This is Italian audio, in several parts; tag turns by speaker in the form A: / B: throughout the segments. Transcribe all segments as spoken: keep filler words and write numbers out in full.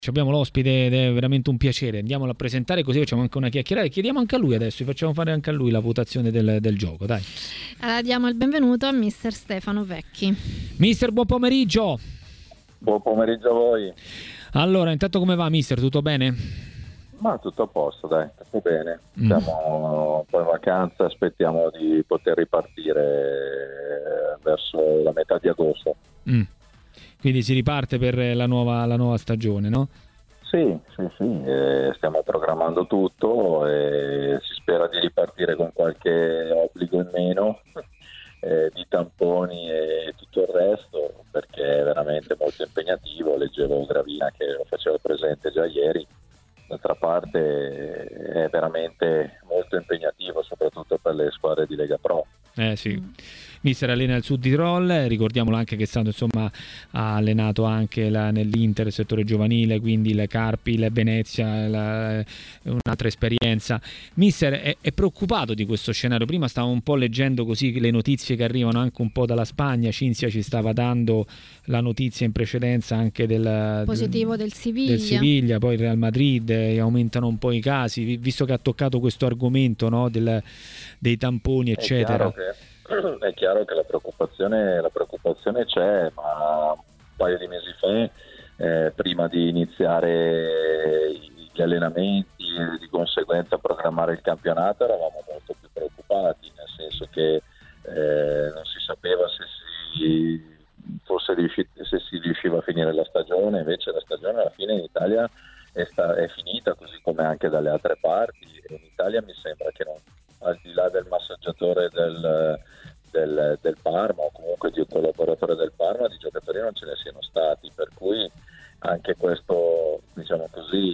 A: Abbiamo l'ospite ed è veramente un piacere, andiamolo a presentare così facciamo anche una chiacchierata e chiediamo anche a lui adesso, facciamo fare anche a lui la votazione del, del gioco, dai.
B: Allora diamo il benvenuto a mister Stefano Vecchi.
A: Mister, buon pomeriggio.
C: Buon pomeriggio a voi.
A: Allora, intanto come va mister, tutto bene?
C: Ma tutto a posto, dai, tutto bene. Siamo un po' in vacanza, aspettiamo di poter ripartire verso la metà di agosto.
A: Mm. Quindi si riparte per la nuova, la nuova stagione, no?
C: Sì, sì, sì, eh, stiamo programmando tutto e si spera di ripartire con qualche obbligo in meno, eh, di tamponi e tutto il resto, perché è veramente molto impegnativo. Leggevo Gravina che lo faceva presente già ieri. D'altra parte è veramente molto impegnativo, soprattutto per le squadre di Lega Pro.
A: Eh sì. Mm. Mister allena il Sud Tirol, ricordiamolo anche che è stato insomma ha allenato anche la, nell'Inter il settore giovanile, quindi il Carpi, il Venezia, la, un'altra esperienza. Mister è, è preoccupato di questo scenario? Prima stavo un po' leggendo così le notizie che arrivano anche un po' dalla Spagna. Cinzia ci stava dando la notizia in precedenza anche del
B: positivo del Siviglia,
A: del Siviglia, poi il Real Madrid, eh, aumentano un po' i casi, visto che ha toccato questo argomento, no, del, dei tamponi eccetera.
C: È chiaro che È chiaro che la preoccupazione, la preoccupazione c'è, ma un paio di mesi fa, eh, prima di iniziare gli allenamenti e di conseguenza programmare il campionato, eravamo molto più preoccupati, nel senso che eh, non si sapeva se si, fosse riuscito, se si riusciva a finire la stagione. Invece la stagione alla fine in Italia è, sta, è finita, così come anche dalle altre parti, e in Italia mi sembra che non, al di là del massaggiatore del, del, del Parma o comunque di un collaboratore del Parma, di giocatori non ce ne siano stati, per cui anche questo, diciamo così,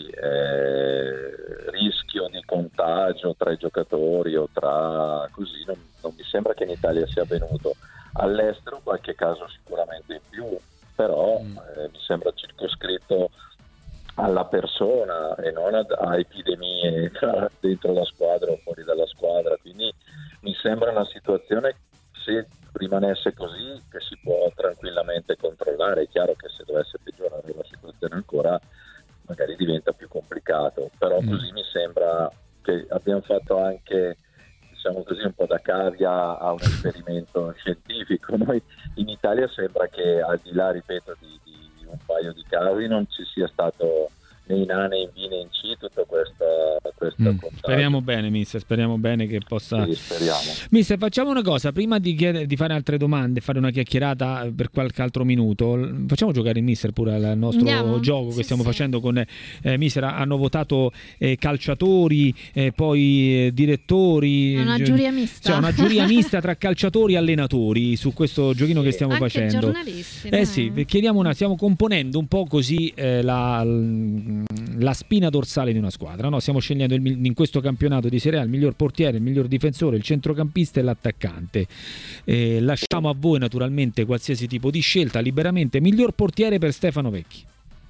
C: eh, rischio di contagio tra i giocatori o tra così non, non mi sembra che in Italia sia avvenuto. All'estero qualche caso sicuramente in più, però eh, mi sembra circoscritto alla persona e non a, a epidemie dentro la squadra o fuori dalla squadra, quindi mi sembra una situazione, se rimanesse così, che si può tranquillamente controllare. È chiaro che se dovesse peggiorare la situazione ancora magari diventa più complicato, però mm. così mi sembra che abbiamo fatto anche, diciamo così, un po' da cavia a un esperimento scientifico. Noi in Italia sembra che, al di là, ripeto, di, di un paio di casi, non ci sia stato né in A né in B né in C tutto questa, questa
A: mm, speriamo bene mister, speriamo bene che possa.
C: Sì, speriamo.
A: Mister, facciamo una cosa, prima di, chied- di fare altre domande, fare una chiacchierata per qualche altro minuto, facciamo giocare il mister pure al nostro
B: Andiamo?
A: gioco
B: sì,
A: che stiamo
B: sì.
A: facendo con eh, mister. Hanno votato eh, calciatori, eh, poi eh, direttori,
B: una
A: gi-
B: giuria mista,
A: cioè una giuria mista tra calciatori e allenatori su questo giochino
B: sì,
A: che stiamo
B: anche
A: facendo.
B: Giornalisti,
A: eh
B: no?
A: sì, chiediamo una, stiamo componendo un po' così eh, la la spina dorsale di una squadra, no? Stiamo scegliendo il, in questo campionato di Serie A il miglior portiere, il miglior difensore, il centrocampista e l'attaccante. Eh, lasciamo a voi naturalmente qualsiasi tipo di scelta liberamente. Miglior portiere per Stefano Vecchi?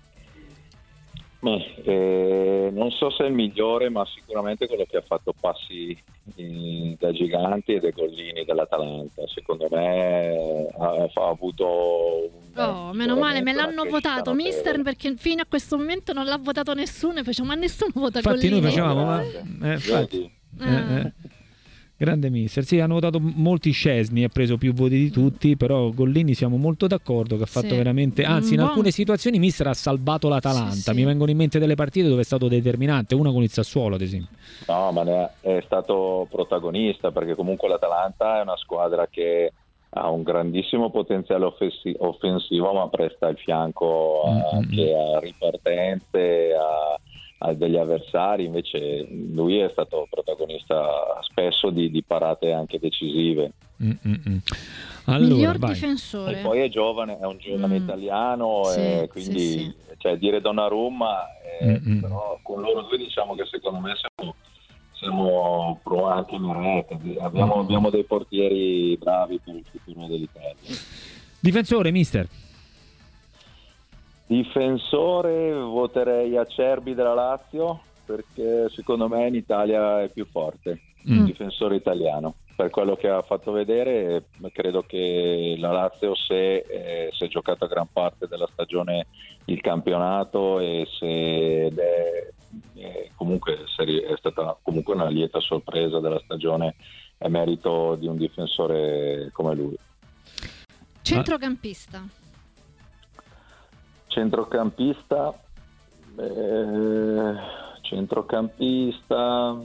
C: Ma, eh, non so se è il migliore, ma sicuramente quello che ha fatto passi eh, da giganti e dei gollini dell'Atalanta. Secondo me ha, ha avuto un,
B: oh, meno male, me l'hanno votato notevole. Mister, perché fino a questo momento non l'ha votato nessuno e facciamo, ma nessuno vota
A: infatti
B: Gollini.
A: Noi facevamo ma, eh, infatti, eh, eh. Grande mister, sì, hanno votato molti. Szczesny ha preso più voti di tutti, però Gollini siamo molto d'accordo che ha fatto sì. veramente, anzi in alcune situazioni mister ha salvato l'Atalanta, sì, sì. Mi vengono in mente delle partite dove è stato determinante, una con il Sassuolo ad esempio.
C: No, ma ne è stato protagonista, perché comunque l'Atalanta è una squadra che ha un grandissimo potenziale offensi- offensivo, ma presta il fianco a, che a ripartenze, a a degli avversari. Invece lui è stato protagonista spesso di, di parate anche decisive.
A: Mm-mm. Allora,
B: miglior
A: vai.
B: difensore,
C: e poi è giovane, è un giovane mm. italiano,
B: sì,
C: e quindi
B: sì, sì.
C: Cioè, dire Donnarumma, eh, però con loro due diciamo che secondo me siamo, siamo provati in rete, abbiamo, mm. abbiamo dei portieri bravi per il futuro dell'Italia.
A: Difensore mister?
C: Difensore voterei Acerbi della Lazio, perché secondo me in Italia è più forte, mm. il difensore italiano. per quello che ha fatto vedere, credo che la Lazio se eh, si è giocata gran parte della stagione il campionato e se ed è, è comunque è stata comunque una lieta sorpresa della stagione, è merito di un difensore come lui.
B: Centrocampista.
C: Centrocampista eh, centrocampista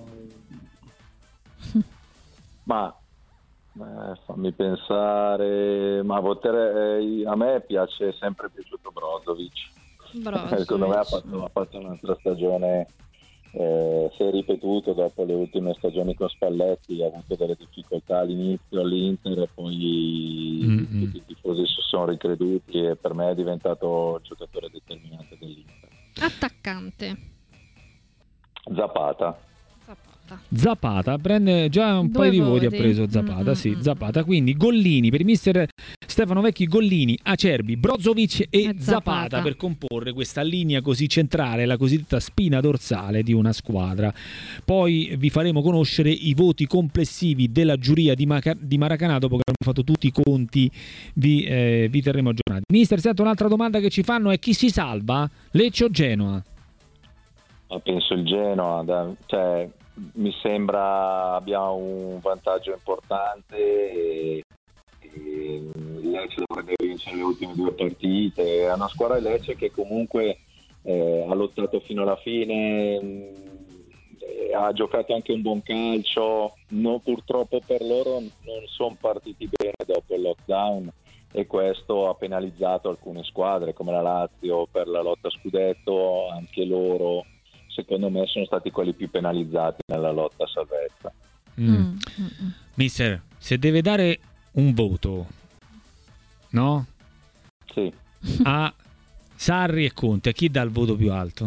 C: ma eh, fammi pensare, ma votere, eh, a me piace, è sempre piaciuto Brozovic.
B: Brozovic.
C: Secondo me ha fatto, ha fatto un'altra stagione, eh, si è ripetuto dopo le ultime stagioni con Spalletti, ha avuto delle difficoltà all'inizio all'Inter e poi mm-hmm. tutti i tifosi si sono ricreduti e per me è diventato il giocatore determinante dell'Inter.
B: Attaccante.
C: Zapata.
A: Zapata prende già un
B: Due
A: paio di
B: voti.
A: voti, ha preso Zapata,
B: Mm-hmm.
A: sì, Zapata. Quindi Gollini per il mister Stefano Vecchi, Gollini, Acerbi, Brozovic e,
B: E
A: Zapata.
B: Zapata
A: per comporre questa linea così centrale, la cosiddetta spina dorsale di una squadra. Poi vi faremo conoscere i voti complessivi della giuria di, Maca- di Maracanã. Dopo che abbiamo fatto tutti i conti vi, eh, vi terremo aggiornati. Mister, sento un'altra domanda che ci fanno è: chi si salva? Lecce o Genoa?
C: Penso il Genoa, da, cioè mi sembra abbia un vantaggio importante e, e Lecce dovrebbe vincere le ultime due partite. È una squadra di Lecce che comunque eh, ha lottato fino alla fine, mh, ha giocato anche un buon calcio, no, purtroppo per loro non sono partiti bene dopo il lockdown e questo ha penalizzato alcune squadre come la Lazio per la lotta a scudetto. Anche loro secondo me sono stati quelli più penalizzati nella lotta a salvezza.
A: Mm. Mm. Mister, se deve dare un voto, no?
C: Sì.
A: A Sarri e Conte, a chi dà il voto più alto?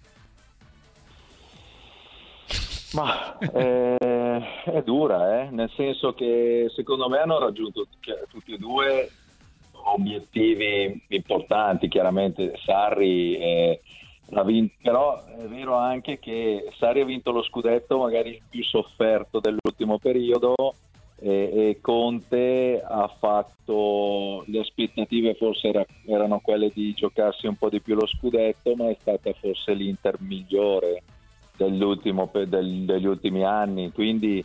C: Ma eh, è dura, eh? Nel senso che secondo me hanno raggiunto tutti e due obiettivi importanti. Chiaramente Sarri è Vinto, però è vero anche che Sarri ha vinto lo scudetto magari il più sofferto dell'ultimo periodo e, e Conte ha fatto, le aspettative forse era, erano quelle di giocarsi un po' di più lo scudetto, ma è stata forse l'Inter migliore dell'ultimo, del, degli ultimi anni, quindi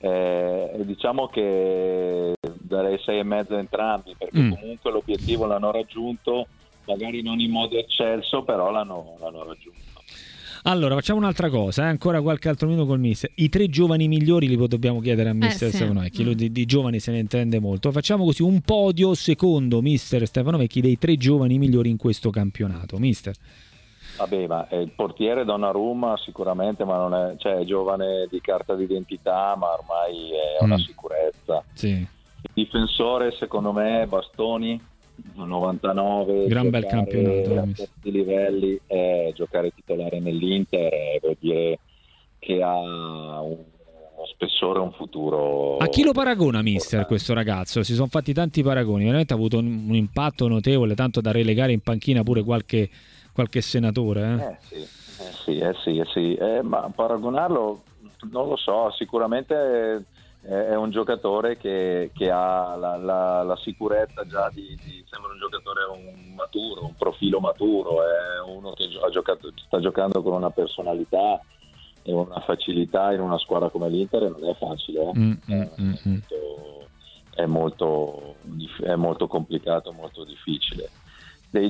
C: eh, diciamo che darei sei e mezzo a entrambi, perché mm. comunque l'obiettivo l'hanno raggiunto, magari non in modo eccelso, però l'hanno, l'hanno raggiunto.
A: Allora facciamo un'altra cosa, eh? ancora qualche altro minuto col mister. I tre giovani migliori li dobbiamo chiedere a mister eh, sì. Stefano Vecchi, mm. di, di giovani se ne intende molto. Facciamo così un podio secondo mister Stefano Vecchi dei tre giovani migliori in questo campionato, mister.
C: Vabbè, ma il portiere Donnarumma sicuramente, ma non è, cioè, è giovane di carta d'identità, ma ormai è una mm. sicurezza.
A: Sì.
C: Il difensore secondo me è Bastoni, novantanove,
A: gran bel campionato
C: a tutti i livelli, eh, giocare titolare nell'Inter eh, vuol dire che ha un, uno spessore, un futuro.
A: A chi lo paragona mister questo ragazzo? Si sono fatti tanti paragoni, veramente ha avuto un, un impatto notevole, tanto da relegare in panchina pure qualche, qualche senatore eh?
C: Eh sì, eh sì, eh sì, eh sì. Eh, ma paragonarlo non lo so, sicuramente è un giocatore che, che ha la, la, la sicurezza già di, di sembra un giocatore un maturo, un profilo maturo, è uno che ha giocato, sta giocando con una personalità e una facilità in una squadra come l'Inter, e non è facile, eh?
A: mm,
C: è,
A: mm,
C: è, molto, è, molto, è molto complicato, molto difficile. Dei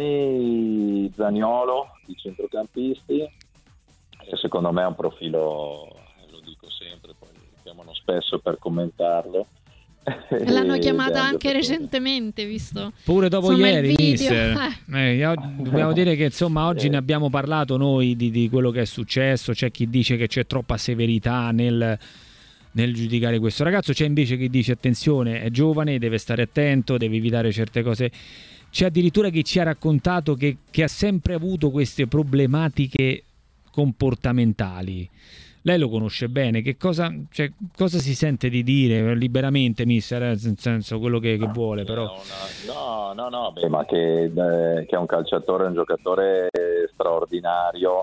C: giovani, Zaniolo di centrocampisti, che secondo me è un profilo, lo dico sempre, poi chiamano spesso per commentarlo.
B: L'hanno chiamata anche recentemente, visto?
A: Pure dopo
B: insomma,
A: ieri, mister. Eh. Eh, dobbiamo dire che insomma oggi
C: eh.
A: ne abbiamo parlato noi di, di quello che è successo. C'è chi dice che c'è troppa severità nel, nel giudicare questo ragazzo, c'è invece chi dice attenzione, è giovane, deve stare attento, deve evitare certe cose. C'è addirittura chi ci ha raccontato che, che ha sempre avuto queste problematiche comportamentali. Lei lo conosce bene, che cosa, cioè, cosa si sente di dire liberamente, mister, nel senso quello che, che vuole, però.
C: No, no, no, beh, ma che, eh, che è un calciatore, un giocatore straordinario,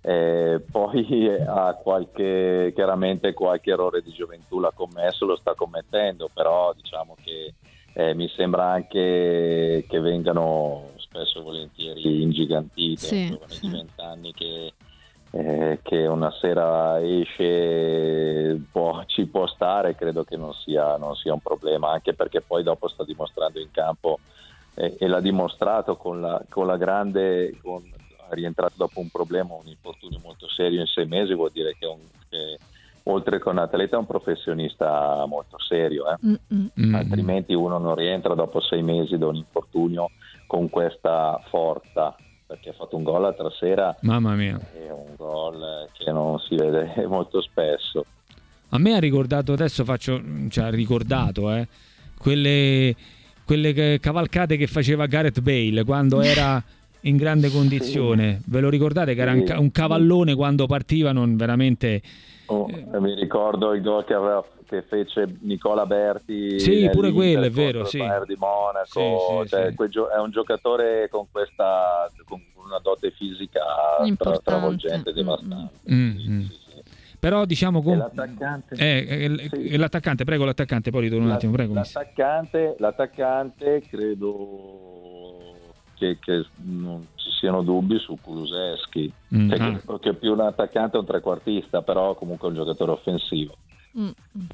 C: Eh, poi ha qualche, chiaramente qualche errore di gioventù l'ha commesso, lo sta commettendo, però diciamo che eh, mi sembra anche che vengano spesso e volentieri ingigantite,
B: sì,
C: un giovane
B: sì.
C: di vent'anni che, eh, che una sera esce, può, ci può stare, credo che non sia, non sia un problema, anche perché poi dopo sta dimostrando in campo eh, e l'ha dimostrato con la, con la grande... Con, rientrato dopo un problema, un infortunio molto serio in sei mesi, vuol dire che, un, che oltre che un atleta è un professionista molto serio, eh?
B: Mm-mm.
C: Altrimenti uno non rientra dopo sei mesi da un infortunio con questa forza, perché ha fatto un gol l'altra sera,
A: mamma mia,
C: è un gol che non si vede molto spesso.
A: A me ha ricordato, adesso faccio, cioè ha ricordato eh, quelle, quelle cavalcate che faceva Gareth Bale quando era in grande condizione, ve lo ricordate che era un, un cavallone quando partiva, non veramente
C: oh, eh. Mi ricordo il gol che, aveva, che fece Nicola Berti,
A: sì, pure quello è vero, sì.
C: Bayern di Monaco,
A: sì, sì,
C: cioè,
A: sì.
C: Quel gio- è un giocatore con questa con una dote fisica tra- travolgente, devastante.
A: Mm-hmm. Sì, sì, sì. Però diciamo con...
C: l'attaccante,
A: eh, eh,
C: sì.
A: l'attaccante, prego l'attaccante, poi ritorno un attimo, prego.
C: L'attaccante, l'attaccante credo Che, che non ci siano dubbi su Kulusevski,
A: mm,
C: cioè,
A: ah.
C: che, che è più un attaccante o un trequartista, però comunque è un giocatore offensivo.
B: Mm.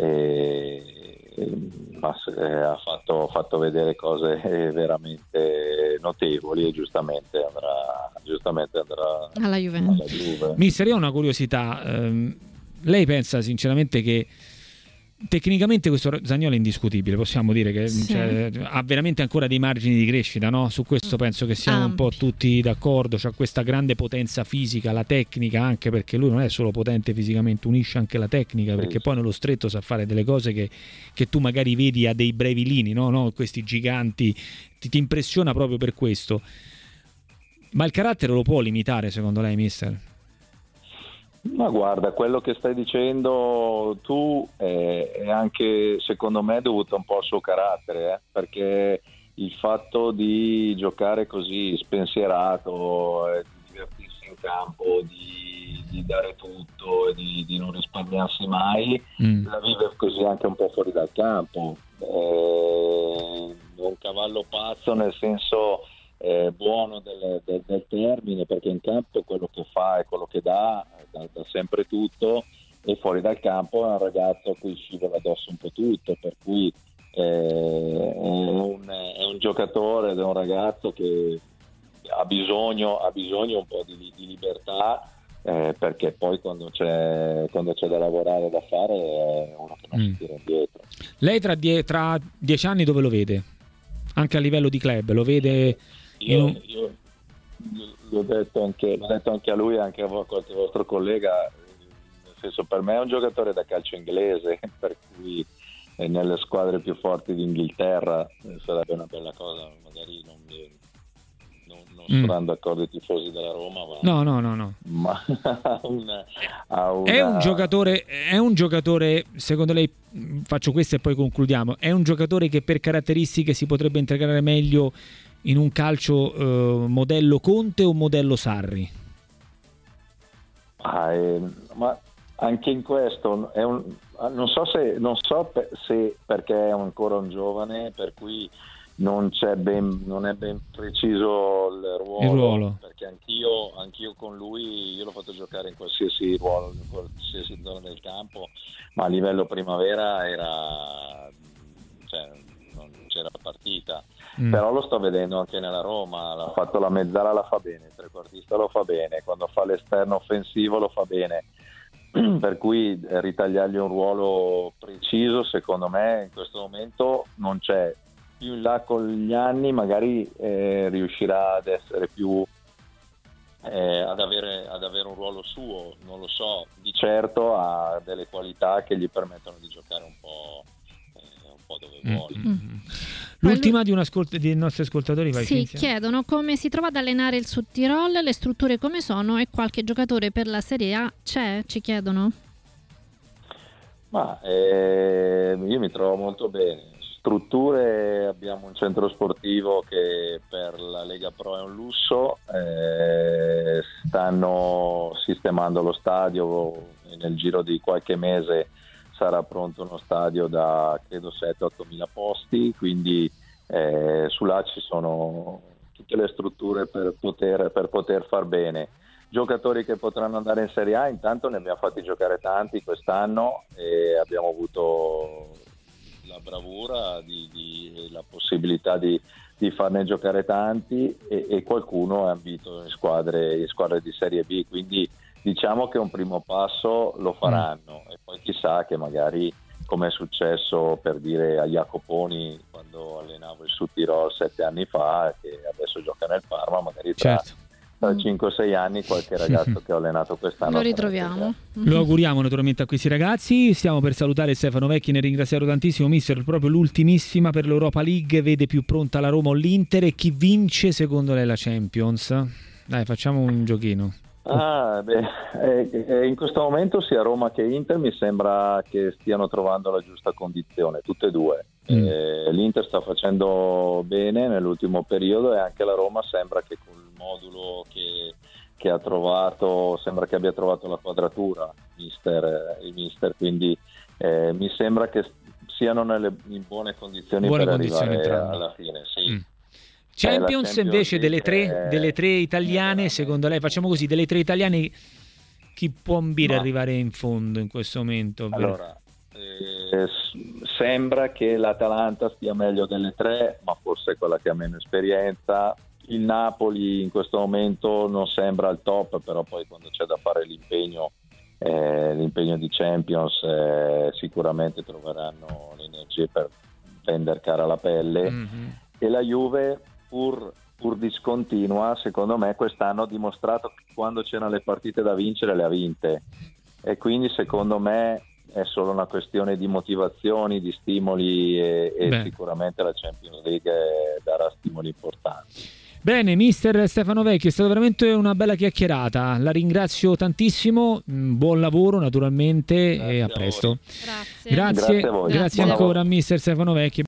C: E, e, ma, eh, ha fatto, fatto vedere cose veramente notevoli e giustamente andrà, giustamente andrà
B: alla Juve.
C: Alla Juve.
A: Mister, io ho una curiosità, ehm, lei pensa sinceramente che tecnicamente questo Zaniolo è indiscutibile, possiamo dire che
B: sì.
A: cioè, ha veramente ancora dei margini di crescita, no? Su questo penso che siamo
B: Ampi.
A: un po' tutti d'accordo, c'ha questa grande potenza fisica, la tecnica, anche perché lui non è solo potente fisicamente, unisce anche la tecnica, perché poi nello stretto sa fare delle cose che, che tu magari vedi a dei brevi lini, no? No? Questi giganti, ti, ti impressiona proprio per questo. Ma il carattere lo può limitare secondo lei, mister?
C: Ma guarda, quello che stai dicendo tu è, è anche secondo me dovuto un po' al suo carattere, eh? Perché il fatto di giocare così spensierato, eh, di divertirsi in campo, di, di dare tutto e di, di non risparmiarsi mai, mm. la vive così anche un po' fuori dal campo. Eh, un cavallo pazzo nel senso eh, buono del, del, del termine, perché in campo quello che fa e quello che dà Da, da sempre tutto, e fuori dal campo è un ragazzo a cui scivola addosso un po' tutto, per cui eh, è, un, è un giocatore ed è un ragazzo che ha bisogno, ha bisogno un po' di, di libertà, eh, perché poi quando c'è, quando c'è da lavorare, da fare, è uno che non mm. si tira indietro.
A: Lei tra, die, tra dieci anni dove lo vede? Anche a livello di club lo vede?
C: Io,
A: in un...
C: io l'ho detto anche l'ho detto anche a lui e anche a qualche vostro collega, nel senso, per me è un giocatore da calcio inglese, per cui eh, nelle squadre più forti d'Inghilterra eh, sarebbe una bella cosa, magari non, non, non mm. saranno d'accordo i tifosi della Roma, ma
A: no no no no
C: ma una, una...
A: è un giocatore è un giocatore secondo lei, faccio questo e poi concludiamo, è un giocatore che per caratteristiche si potrebbe integrare meglio in un calcio eh, modello Conte o modello Sarri?
C: Ah, eh, ma anche in questo è un, non so se non so per, se perché è ancora un giovane, per cui non c'è ben non è ben preciso il ruolo,
A: il ruolo.
C: Perché anch'io anch'io con lui io l'ho fatto giocare in qualsiasi ruolo, in qualsiasi zona del campo, ma a livello primavera era, cioè, non c'era partita. Mm. Però lo sto vedendo anche nella Roma, l'ha fatto la mezzala, la fa bene, il trequartista lo fa bene, quando fa l'esterno offensivo lo fa bene, per cui ritagliargli un ruolo preciso secondo me in questo momento non c'è. Più in là con gli anni magari eh, riuscirà ad essere più eh, ad avere ad avere un ruolo suo, non lo so, di certo ha delle qualità che gli permettono di giocare un po' po' dove vuole.
A: Mm-hmm. L'ultima di un ascolt- dei nostri ascoltatori, vai.
B: Sì,
A: Cinzia.
B: chiedono come si trova ad allenare il Südtirol, le strutture come sono e qualche giocatore per la Serie A c'è? Ci chiedono.
C: Ma eh, io mi trovo molto bene. strutture, abbiamo un centro sportivo che per la Lega Pro è un lusso, eh, stanno sistemando lo stadio e nel giro di qualche mese sarà pronto uno stadio da credo sette otto mila posti, quindi eh, su là ci sono tutte le strutture per poter, per poter far bene. Giocatori che potranno andare in Serie A, intanto ne abbiamo fatti giocare tanti quest'anno e abbiamo avuto la bravura di, di la possibilità di, di farne giocare tanti e, e qualcuno è ambito in squadre, in squadre di Serie B, quindi diciamo che un primo passo lo faranno e poi chissà che magari, come è successo per dire a Jacoponi quando allenavo il Sud Tirol sette anni fa, che adesso gioca nel Parma, magari tra,
A: certo.
C: tra cinque o sei anni qualche ragazzo che ho allenato quest'anno
B: lo ritroviamo.
A: Lo auguriamo naturalmente a questi ragazzi. Stiamo per salutare Stefano Vecchi, ne ringraziarlo tantissimo. Mister, proprio l'ultimissima per l'Europa League, vede più pronta la Roma o l'Inter, e chi vince secondo lei la Champions? Dai, facciamo un giochino.
C: Ah, beh, eh, in questo momento sia Roma che Inter mi sembra che stiano trovando la giusta condizione, tutte e due. Mm. Eh, L'Inter sta facendo bene nell'ultimo periodo e anche la Roma sembra che col modulo che, che ha trovato, sembra che abbia trovato la quadratura mister, il mister, quindi eh, mi sembra che siano nelle, in buone condizioni
A: buone
C: per
A: condizioni
C: arrivare
A: entrambi.
C: alla fine, sì.
A: Mm. Champions,
C: eh, Champions
A: invece delle tre,
C: è...
A: delle tre italiane, secondo lei, facciamo così, delle tre italiane chi può ambire
C: no.
A: arrivare in fondo in questo momento?
C: Allora, eh, sembra che l'Atalanta stia meglio delle tre, ma forse è quella che ha meno esperienza. Il Napoli in questo momento non sembra al top, però poi quando c'è da fare l'impegno eh, l'impegno di Champions eh, sicuramente troveranno le energie per vendere cara la pelle. Mm-hmm. E la Juve pur, pur discontinua, secondo me quest'anno ha dimostrato che quando c'erano le partite da vincere le ha vinte, e quindi secondo me è solo una questione di motivazioni, di stimoli e, e sicuramente la Champions League darà stimoli importanti.
A: Bene, mister Stefano Vecchi, è stata veramente una bella chiacchierata, la ringrazio tantissimo, buon lavoro naturalmente. Grazie, e a presto.
B: Grazie.
A: Grazie,
C: grazie, a voi.
A: grazie
C: Buon
A: ancora
C: lavoro.
A: mister Stefano Vecchi.